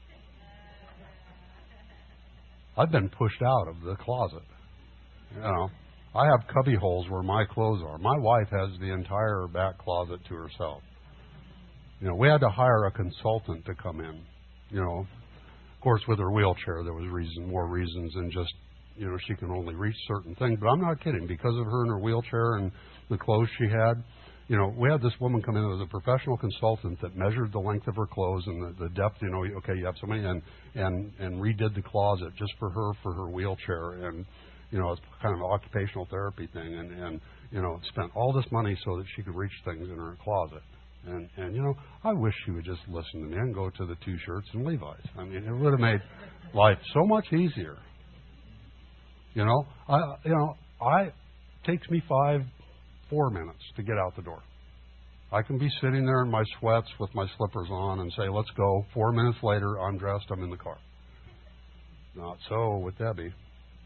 I've been pushed out of the closet. You know, I have cubby holes where my clothes are. My wife has the entire back closet to herself. You know, we had to hire a consultant to come in. You know, of course, with her wheelchair, there was reason, more reasons than just, you know, she can only reach certain things. But I'm not kidding. Because of her and her wheelchair and the clothes she had, you know, we had this woman come in as a professional consultant that measured the length of her clothes and the, the depth. You know, okay, you have so many, and and and redid the closet just for her for her wheelchair, and you know, it's kind of an occupational therapy thing, and and you know, spent all this money so that she could reach things in her closet. And, and, you know, I wish she would just listen to me and go to the two shirts and Levi's. I mean, it would have made life so much easier. You know, I, you know, I, it takes me five, four minutes to get out the door. I can be sitting there in my sweats with my slippers on and say, let's go. Four minutes later, I'm dressed, I'm in the car. Not so with Debbie.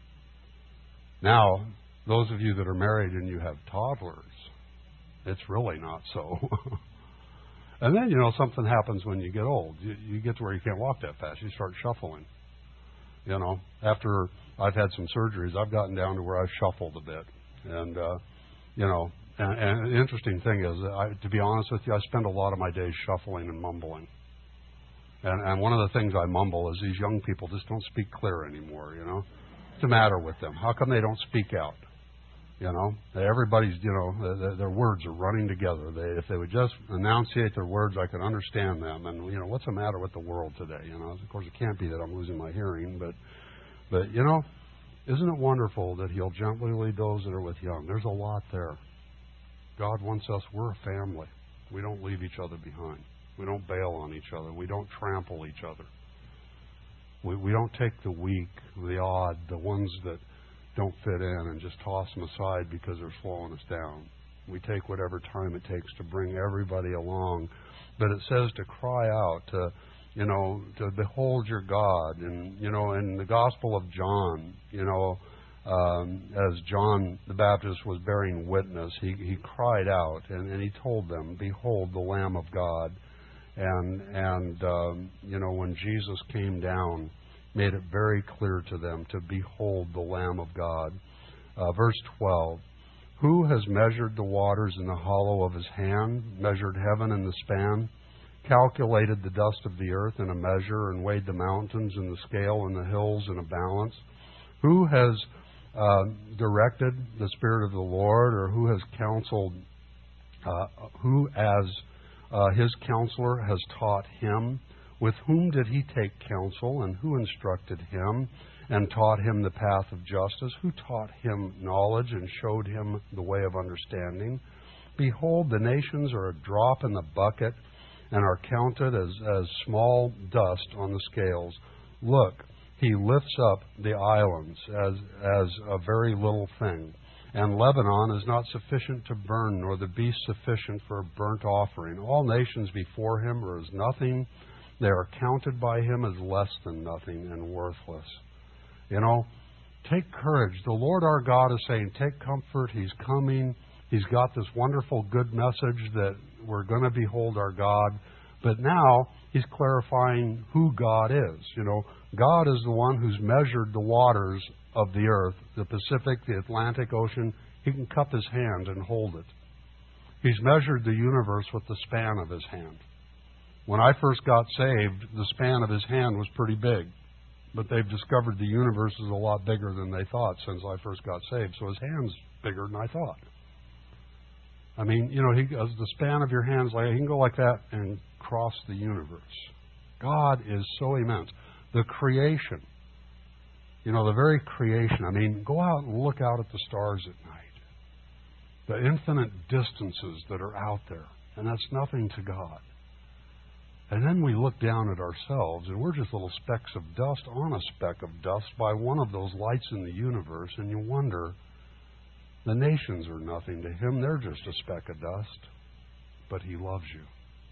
Now, those of you that are married and you have toddlers, it's really not so. And then, you know, something happens when you get old. You, you get to where you can't walk that fast. You start shuffling. You know, after I've had some surgeries, I've gotten down to where I've shuffled a bit. And, uh, you know, and, and the interesting thing is, I, to be honest with you, I spend a lot of my days shuffling and mumbling. And, and one of the things I mumble is these young people just don't speak clear anymore, you know. What's the matter with them? How come they don't speak out? You know, everybody's, you know, their, their words are running together. They, if they would just enunciate their words, I could understand them. And, you know, what's the matter with the world today? You know, of course, it can't be that I'm losing my hearing, but, but you know, isn't it wonderful that He'll gently lead those that are with young? There's a lot there. God wants us, we're a family. We don't leave each other behind. We don't bail on each other. We don't trample each other. We, we don't take the weak, the odd, the ones that don't fit in and just toss them aside because they're slowing us down. We take whatever time it takes to bring everybody along. But it says to cry out, to, you know, to behold your God. And, you know, in the Gospel of John, you know, um, as John the Baptist was bearing witness, he, he cried out and, and he told them, behold the Lamb of God. And, and um, you know, when Jesus came down, made it very clear to them to behold the Lamb of God. Uh, verse twelve, who has measured the waters in the hollow of His hand, measured heaven in the span, calculated the dust of the earth in a measure, and weighed the mountains in the scale and the hills in a balance? Who has uh, directed the Spirit of the Lord, or who has counseled, uh, who as uh, His counselor has taught Him? With whom did He take counsel, and who instructed Him and taught Him the path of justice? Who taught Him knowledge and showed Him the way of understanding? behold, the nations are a drop in the bucket and are counted as, as small dust on the scales. Look, he lifts up the islands as, as a very little thing. And Lebanon is not sufficient to burn, nor the beast sufficient for a burnt offering. All nations before him are as nothing. They are counted by him as less than nothing and worthless. You know, take courage. The Lord our God is saying, take comfort. He's coming. He's got this wonderful good message that we're going to behold our God. But now he's clarifying who God is. You know, God is the one who's measured the waters of the earth, the Pacific, the Atlantic Ocean. He can cup his hand and hold it. He's measured the universe with the span of his hand. When I first got saved, the span of his hand was pretty big. But they've discovered the universe is a lot bigger than they thought since I first got saved. So his hand's bigger than I thought. I mean, you know, he as the span of your hand's like, he can go like that and cross the universe. God is so immense. The creation, you know, the very creation. I mean, go out and look out at the stars at night. The infinite distances that are out there. And that's nothing to God. And then we look down at ourselves, and we're just little specks of dust on a speck of dust by one of those lights in the universe, and you wonder, the nations are nothing to him. They're just a speck of dust. But he loves you.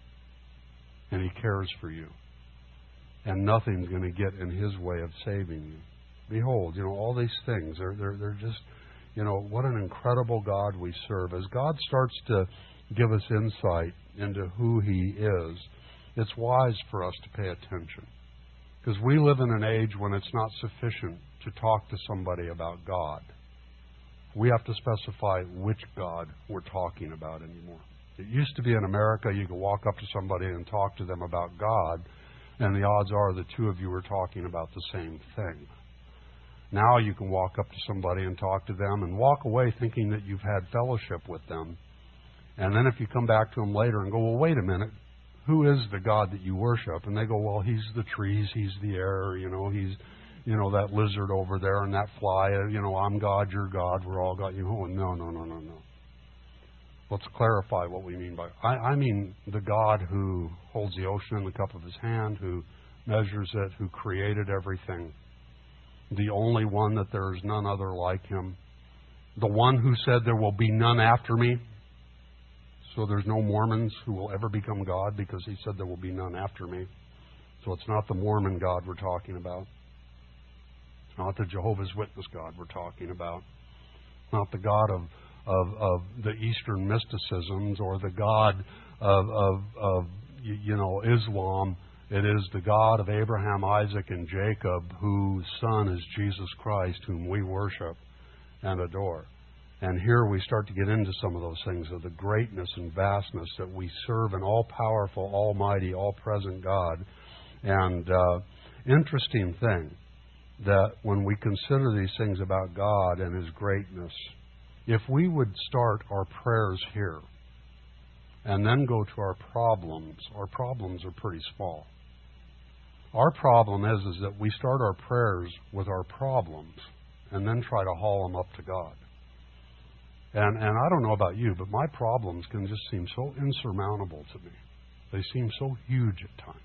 And he cares for you. And nothing's going to get in his way of saving you. Behold, you know, all these things, they're, they're, they're just, you know, what an incredible God we serve. As God starts to give us insight into who he is, it's wise for us to pay attention. Because we live in an age when it's not sufficient to talk to somebody about God. We have to specify which God we're talking about anymore. It used to be in America, you could walk up to somebody and talk to them about God, and the odds are the two of you are talking about the same thing. Now you can walk up to somebody and talk to them and walk away thinking that you've had fellowship with them. And then if you come back to them later and go, well, wait a minute, who is the God that you worship? And they go, well, he's the trees, he's the air, you know, he's, you know, that lizard over there and that fly, you know, I'm God, you're God, we're all God. You know, no, no, no, no, no. Let's clarify what we mean by, I, I mean the God who holds the ocean in the cup of his hand, who measures it, who created everything. The only one that there is none other like him. The one who said there will be none after me. So there's no Mormons who will ever become God because he said there will be none after me. So it's not the Mormon God we're talking about. It's not the Jehovah's Witness God we're talking about. It's not the God of, of, of the Eastern mysticisms or the God of, of, of, you know, Islam. It is the God of Abraham, Isaac, and Jacob, whose son is Jesus Christ, whom we worship and adore. And here we start to get into some of those things of the greatness and vastness that we serve an all-powerful, almighty, all-present God. And uh, interesting thing that when we consider these things about God and his greatness, if we would start our prayers here and then go to our problems, our problems are pretty small. Our problem is, is that we start our prayers with our problems and then try to haul them up to God. And and I don't know about you, but my problems can just seem so insurmountable to me. They seem so huge at times.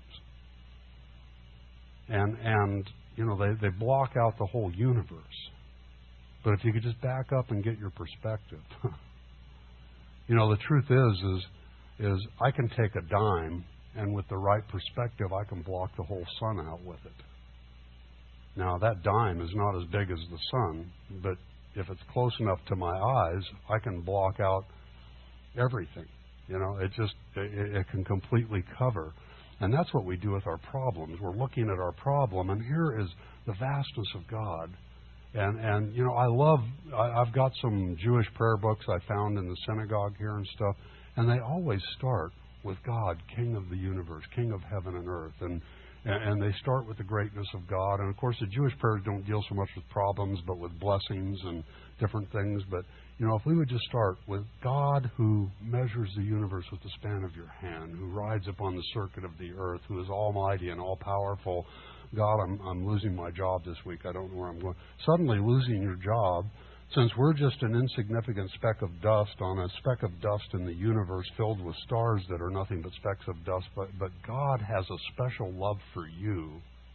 And, and you know, they, they block out the whole universe. But if you could just back up and get your perspective. You know, the truth is, is, is I can take a dime, and with the right perspective, I can block the whole sun out with it. Now, that dime is not as big as the sun, but if it's close enough to my eyes, I can block out everything. You know, it just, it, it can completely cover. And that's what we do with our problems. We're looking at our problem, and here is the vastness of God. And, and you know, I love, I, I've got some Jewish prayer books I found in the synagogue here and stuff, and they always start with God, King of the universe, King of heaven and earth. And And they start with the greatness of God. And, of course, the Jewish prayers don't deal so much with problems, but with blessings and different things. But, you know, if we would just start with God who measures the universe with the span of your hand, who rides upon the circuit of the earth, who is almighty and all-powerful. God, I'm, I'm losing my job this week. I don't know where I'm going. Suddenly losing your job since we're just an insignificant speck of dust on a speck of dust in the universe filled with stars that are nothing but specks of dust, but, but God has a special love for you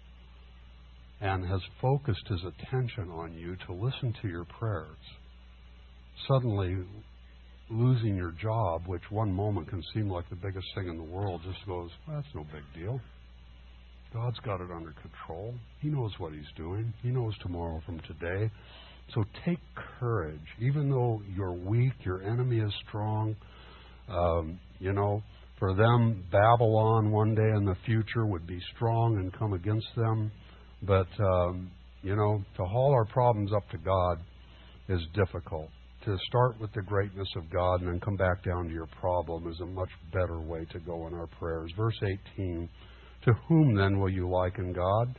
and has focused His attention on you to listen to your prayers. Suddenly, losing your job, which one moment can seem like the biggest thing in the world, just goes, well, that's no big deal. God's got it under control. He knows what He's doing. He knows tomorrow from today. So take courage. Even though you're weak, your enemy is strong. Um, you know, for them, Babylon one day in the future would be strong and come against them. But, um, you know, to haul our problems up to God is difficult. To start with the greatness of God and then come back down to your problem is a much better way to go in our prayers. Verse eighteen, to whom then will you liken God?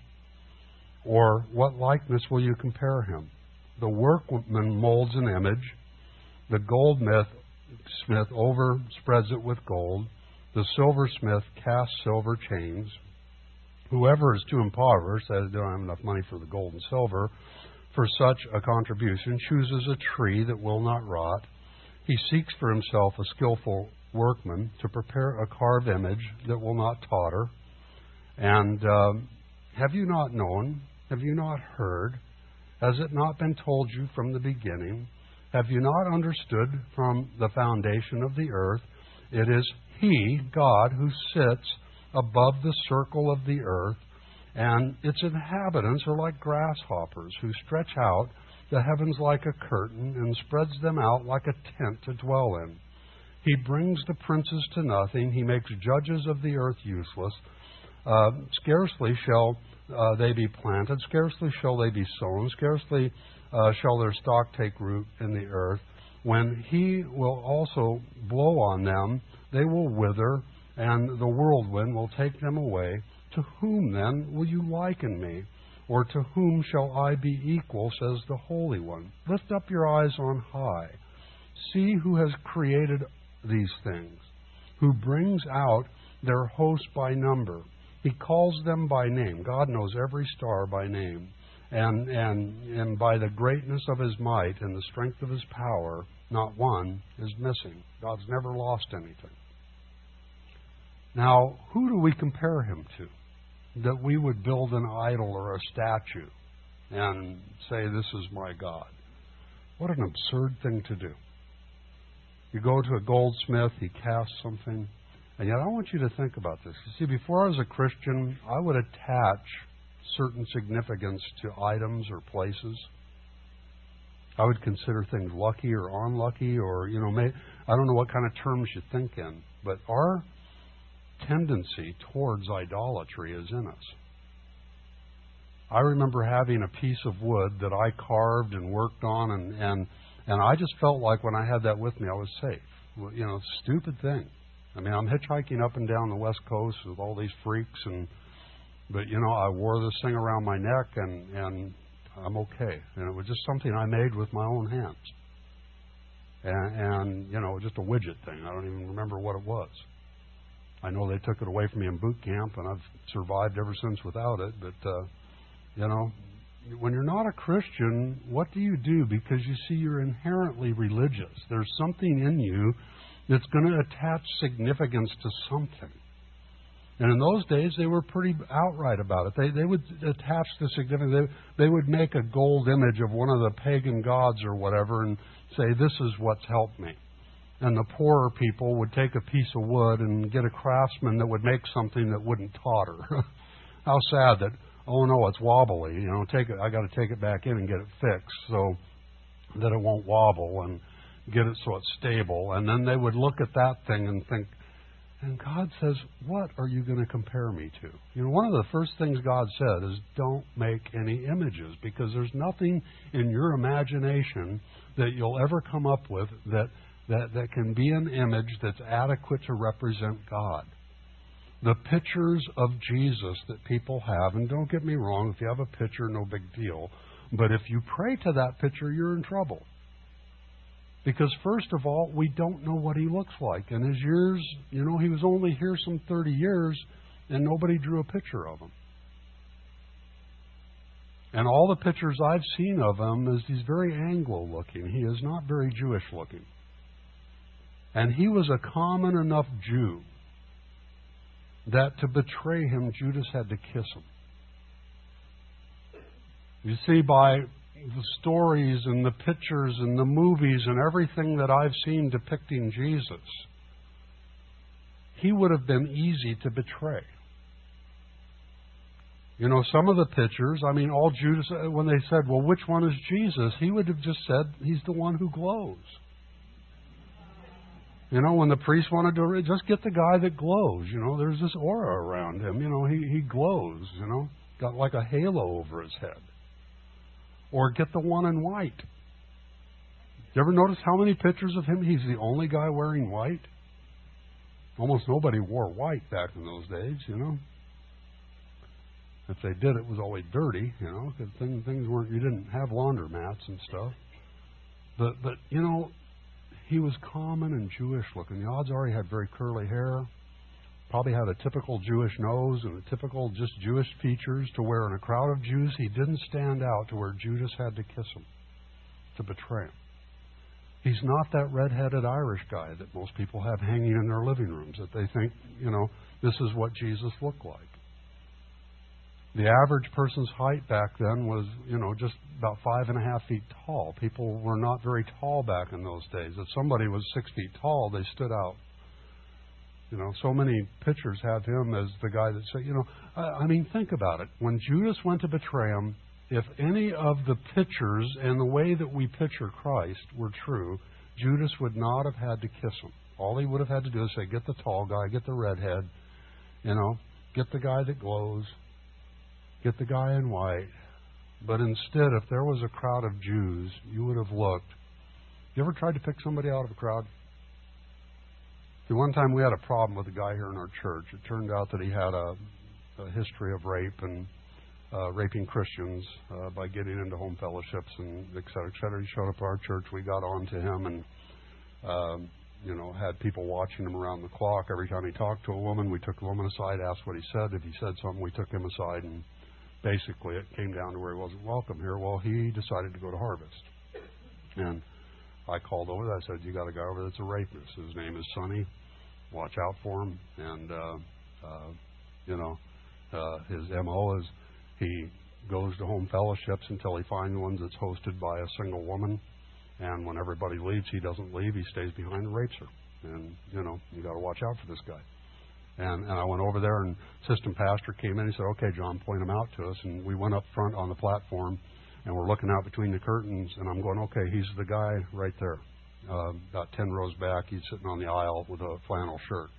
Or what likeness will you compare Him? The workman molds an image. The goldsmith smith overspreads it with gold. The silversmith casts silver chains. Whoever is too impoverished, that is, they don't have enough money for the gold and silver, for such a contribution, chooses a tree that will not rot. He seeks for himself a skillful workman to prepare a carved image that will not totter. And um, have you not known? Have you not heard? Has it not been told you from the beginning? Have you not understood from the foundation of the earth? It is He, God, who sits above the circle of the earth, and its inhabitants are like grasshoppers who stretch out the heavens like a curtain and spreads them out like a tent to dwell in. He brings the princes to nothing. He makes judges of the earth useless. Uh, scarcely shall uh, they be planted. Scarcely shall they be sown. Scarcely uh, shall their stock take root in the earth. When He will also blow on them, they will wither, and the whirlwind will take them away. To whom then will you liken me? Or to whom shall I be equal, says the Holy One? Lift up your eyes on high. See who has created these things, who brings out their host by number. He calls them by name. God knows every star by name. And, and, and by the greatness of His might and the strength of His power, not one is missing. God's never lost anything. Now, who do we compare Him to? That we would build an idol or a statue and say, this is my God. What an absurd thing to do. You go to a goldsmith, he casts something, and yet I want you to think about this. You see, before I was a Christian, I would attach certain significance to items or places. I would consider things lucky or unlucky, or, you know, may, I don't know what kind of terms you think in, but our tendency towards idolatry is in us. I remember having a piece of wood that I carved and worked on, and, and, and I just felt like when I had that with me, I was safe. Well, you know, stupid thing. I mean, I'm hitchhiking up and down the West Coast with all these freaks, and but, you know, I wore this thing around my neck, and, and I'm okay. And it was just something I made with my own hands. And, and, you know, just a widget thing. I don't even remember what it was. I know they took it away from me in boot camp, and I've survived ever since without it. But, uh, you know, when you're not a Christian, what do you do? Because you see, you're inherently religious. There's something in you that's going to attach significance to something. And in those days, they were pretty outright about it. They they would attach the significance. They, they would make a gold image of one of the pagan gods or whatever and say, this is what's helped me. And the poorer people would take a piece of wood and get a craftsman that would make something that wouldn't totter. How sad that, oh no, it's wobbly. You know, take it. I got to take it back in and get it fixed so that it won't wobble, and get it so it's stable. And then they would look at that thing and think, and God says, what are you going to compare me to? You know, one of the first things God said is, don't make any images, because there's nothing in your imagination that you'll ever come up with that That, that can be an image that's adequate to represent God. The pictures of Jesus that people have, and don't get me wrong, if you have a picture, no big deal. But if you pray to that picture, you're in trouble. Because first of all, we don't know what He looks like. And His years, you know, He was only here some thirty years, and nobody drew a picture of Him. And all the pictures I've seen of him is he's very Anglo-looking. He is not very Jewish-looking. And he was a common enough Jew that to betray him, Judas had to kiss him. You see, by the stories and the pictures and the movies and everything that I've seen depicting Jesus, he would have been easy to betray. You know, some of the pictures, I mean, all Judas, when they said, well, which one is Jesus? He would have just said, he's the one who glows. You know, when the priest wanted to, just get the guy that glows. You know, there's this aura around him. You know, he, he glows, you know, got like a halo over his head. Or get the one in white. You ever notice how many pictures of him? He's the only guy wearing white. Almost nobody wore white back in those days, you know. If they did, it was always dirty, you know, because things, things weren't, you didn't have laundromats and stuff. But, but, you know, he was common and Jewish looking. The odds are he had very curly hair, probably had a typical Jewish nose and a typical just Jewish features to where in a crowd of Jews he didn't stand out to where Judas had to kiss him, to betray him. He's not that red-headed Irish guy that most people have hanging in their living rooms, that they think, you know, this is what Jesus looked like. The average person's height back then was, you know, just about five and a half feet tall. People were not very tall back in those days. If somebody was six feet tall, they stood out. You know, so many pictures have him as the guy that said, you know, I, I mean, think about it. When Judas went to betray him, if any of the pictures and the way that we picture Christ were true, Judas would not have had to kiss him. All he would have had to do is say, get the tall guy, get the redhead, you know, get the guy that glows, get the guy in white. But instead, if there was a crowd of Jews, you would have looked. You ever tried to pick somebody out of a crowd? See, one time we had a problem with a guy here in our church. It turned out that he had a, a history of rape and uh, raping Christians uh, by getting into home fellowships and et cetera, et cetera. He showed up at our church. We got on to him and, um, you know, had people watching him around the clock. Every time he talked to a woman, we took the woman aside, asked what he said. If he said something, we took him aside, and basically it came down to where he wasn't welcome here. Well, he decided to go to Harvest. And I called over there. I said, you got a guy over that's a rapist. His name is Sonny. Watch out for him. And, uh, uh, you know, uh, his M O is he goes to home fellowships until he finds one that's hosted by a single woman. And when everybody leaves, he doesn't leave. He stays behind and rapes her. And, you know, you got to watch out for this guy. And, and I went over there, and assistant pastor came in. He said, okay, John, point him out to us. And we went up front on the platform, and we're looking out between the curtains. And I'm going, okay, he's the guy right there. Uh, about ten rows back, he's sitting on the aisle with a flannel shirt.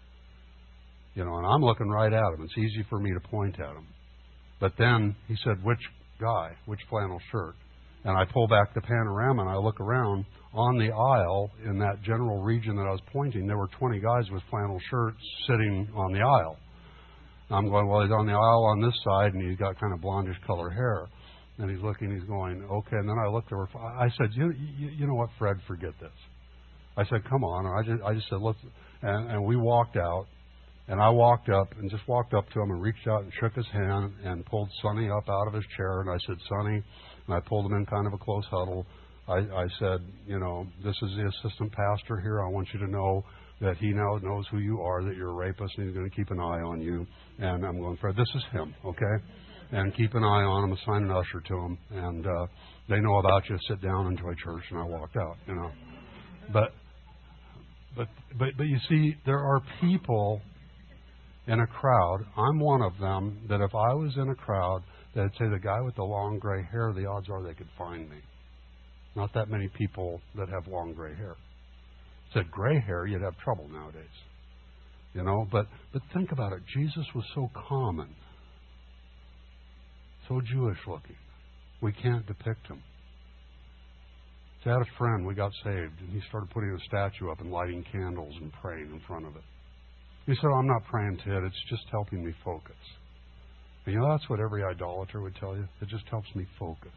You know, and I'm looking right at him. It's easy for me to point at him. But then he said, which guy, which flannel shirt? And I pull back the panorama, and I look around. On the aisle, in that general region that I was pointing, there were twenty guys with flannel shirts sitting on the aisle. And I'm going, well, he's on the aisle on this side, and he's got kind of blondish color hair. And he's looking, he's going, okay. And then I looked over. I said, you, you, you know what, Fred, forget this. I said, come on. And I just, I just said, let's. And, and we walked out, and I walked up and just walked up to him and reached out and shook his hand and pulled Sonny up out of his chair. And I said, Sonny, and I pulled him in kind of a close huddle. I, I said, you know, this is the assistant pastor here. I want you to know that he now knows who you are, that you're a rapist, and he's going to keep an eye on you. And I'm going, Fred, this is him, okay? And keep an eye on him, assign an usher to him, and uh, they know about you. Sit down, enjoy church, and I walked out, you know. But, but, but, but you see, there are people in a crowd. I'm one of them that if I was in a crowd, that'd say the guy with the long gray hair, the odds are they could find me. Not that many people that have long gray hair. Said gray hair, you'd have trouble nowadays. You know, but but think about it. Jesus was so common, so Jewish looking. We can't depict him. So I had a friend, we got saved, and he started putting a statue up and lighting candles and praying in front of it. He said, oh, I'm not praying to it, it's just helping me focus. And you know, that's what every idolater would tell you. It just helps me focus.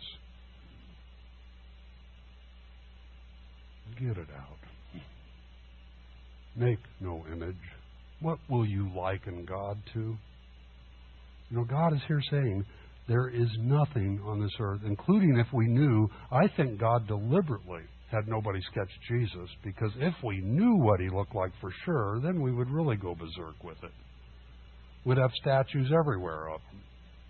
Get it out. Make no image. What will you liken God to? You know, God is here saying, There is nothing on this earth, including if we knew, I think God deliberately had nobody sketch Jesus, because if we knew what he looked like for sure, then we would really go berserk with it. We'd have statues everywhere of him.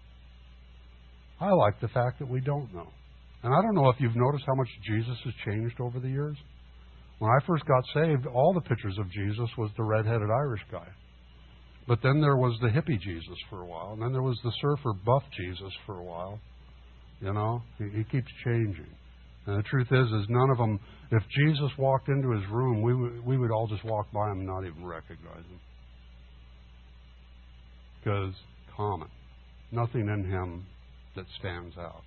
I like the fact that we don't know. And I don't know if you've noticed how much Jesus has changed over the years. When I first got saved, all the pictures of Jesus was the red-headed Irish guy. But then there was the hippie Jesus for a while, and then there was the surfer buff Jesus for a while. You know, he, he keeps changing. And the truth is, is none of them, if Jesus walked into his room, we would, we would all just walk by him and not even recognize him. Because common. Nothing in him that stands out.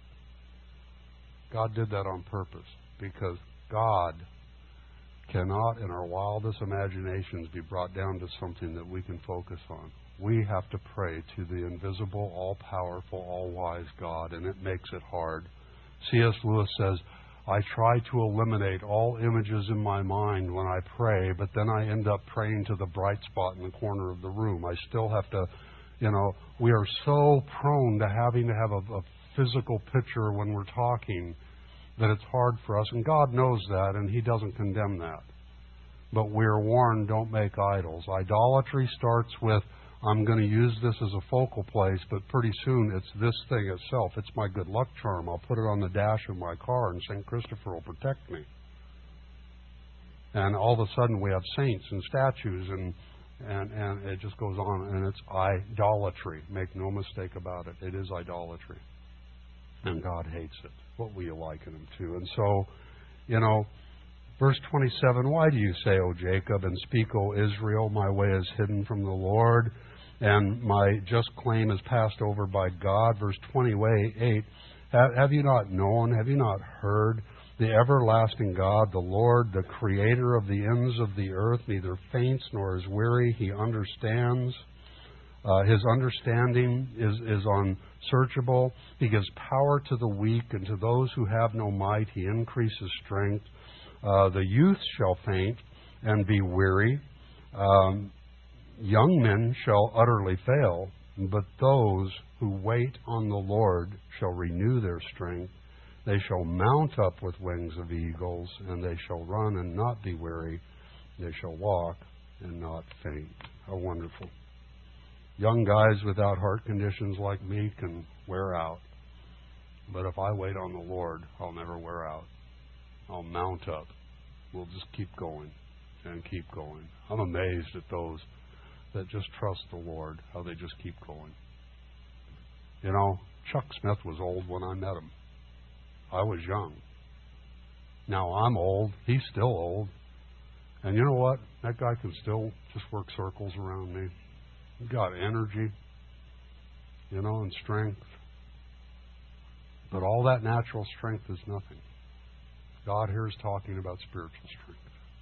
God did that on purpose, because God cannot, in our wildest imaginations, be brought down to something that we can focus on. We have to pray to the invisible, all-powerful, all-wise God, and it makes it hard. C S Lewis says, I try to eliminate all images in my mind when I pray, but then I end up praying to the bright spot in the corner of the room. I still have to, you know, we are so prone to having to have a, a physical picture when we're talking that it's hard for us, and God knows that, and he doesn't condemn that. But we're warned, don't make idols. Idolatry starts with, I'm going to use this as a focal place, but pretty soon it's this thing itself. It's my good luck charm. I'll put it on the dash of my car, and Saint Christopher will protect me. And all of a sudden we have saints and statues, and, and, and it just goes on, and it's idolatry. Make no mistake about it. It is idolatry. And God hates it. What will you liken him to? And so, you know, verse twenty-seven, why do you say, O Jacob, and speak, O Israel, my way is hidden from the Lord, and my just claim is passed over by God? Verse twenty-eight, have you not known, have you not heard, the everlasting God, the Lord, the creator of the ends of the earth, neither faints nor is weary, he understands. Uh, his understanding is, is unsearchable. He gives power to the weak, and to those who have no might, he increases strength. Uh, the youth shall faint and be weary. Um, young men shall utterly fail, but those who wait on the Lord shall renew their strength. They shall mount up with wings of eagles, and they shall run and not be weary. They shall walk and not faint. How wonderful. Young guys without heart conditions like me can wear out. But if I wait on the Lord, I'll never wear out. I'll mount up. We'll just keep going and keep going. I'm amazed at those that just trust the Lord, how they just keep going. You know, Chuck Smith was old when I met him. I was young. Now I'm old. He's still old. And you know what? That guy can still just work circles around me. He's got energy, you know, and strength. But all that natural strength is nothing. God here is talking about spiritual strength.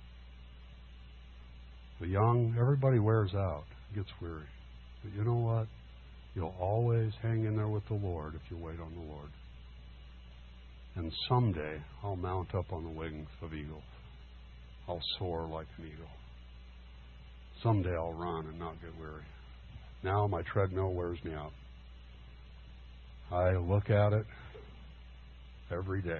The young, everybody wears out, gets weary. But you know what? You'll always hang in there with the Lord if you wait on the Lord. And someday I'll mount up on the wings of eagles. I'll soar like an eagle. Someday I'll run and not get weary. Now my treadmill wears me out. I look at it every day.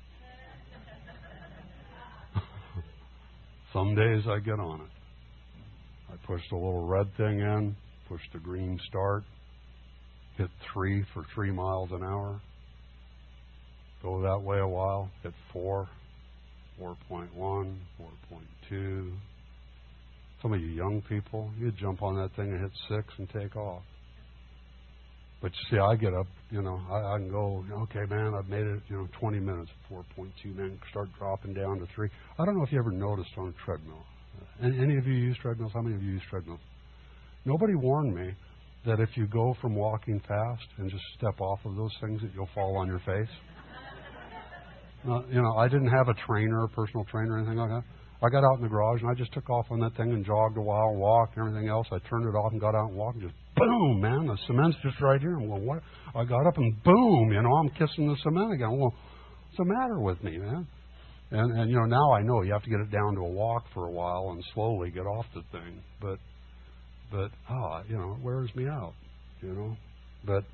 Some days I get on it. I push the little red thing in, push the green start, hit three for three miles an hour, go that way a while, hit four, four point one, four point two. Some of you young people, you jump on that thing and hit six and take off. But you see, I get up, you know, I, I can go, okay, man, I've made it, you know, twenty minutes, four point two, man, start dropping down to three. I don't know if you ever noticed on a treadmill. Any, any of you use treadmills? How many of you use treadmills? Nobody warned me that if you go from walking fast and just step off of those things, that you'll fall on your face. uh, you know, I didn't have a trainer, a personal trainer, or anything like that. I got out in the garage and I just took off on that thing and jogged a while, walked and everything else. I turned it off and got out and walked and just boom, man, the cement's just right here. I'm going, what? I got up and boom, you know, I'm kissing the cement again. Well, what's the matter with me, man? And, and, you know, now I know you have to get it down to a walk for a while and slowly get off the thing. But, but, ah, you know, it wears me out, you know. But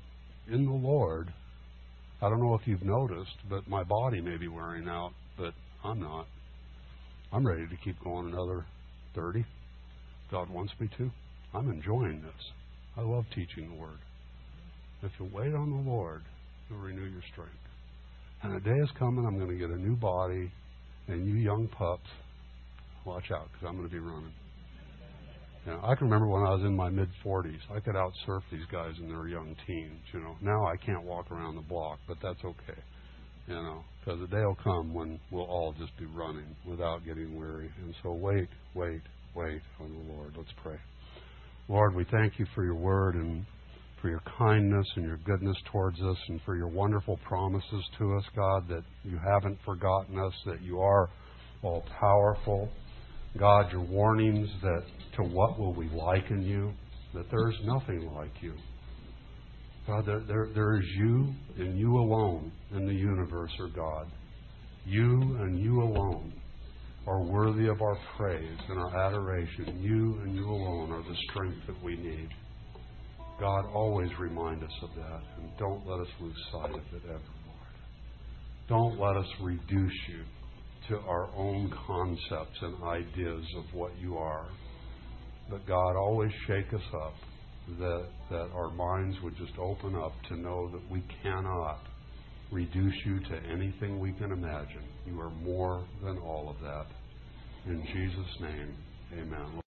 in the Lord, I don't know if you've noticed, but my body may be wearing out, but I'm not. I'm ready to keep going another thirty. God wants me to. I'm enjoying this. I love teaching the Word. If you wait on the Lord, He'll renew your strength. And a day is coming, I'm going to get a new body, and you young pups, watch out, because I'm going to be running. You know, I can remember when I was in my mid-forties, I could outsurf these guys in their young teens. You know, now I can't walk around the block, but that's okay. You know, because the day will come when we'll all just be running without getting weary. And so wait, wait, wait on the Lord. Let's pray. Lord, we thank you for your word and for your kindness and your goodness towards us and for your wonderful promises to us, God, that you haven't forgotten us, that you are all-powerful. God, your warnings that to what will we liken you, that there is nothing like you. God, there, there, there is you and you alone in the universe, or God. You and you alone are worthy of our praise and our adoration. You and you alone are the strength that we need. God, always remind us of that, and don't let us lose sight of it ever, Lord. Don't let us reduce you to our own concepts and ideas of what you are. But God, always shake us up, that, that our minds would just open up to know that we cannot reduce you to anything we can imagine. You are more than all of that. In Jesus' name, amen.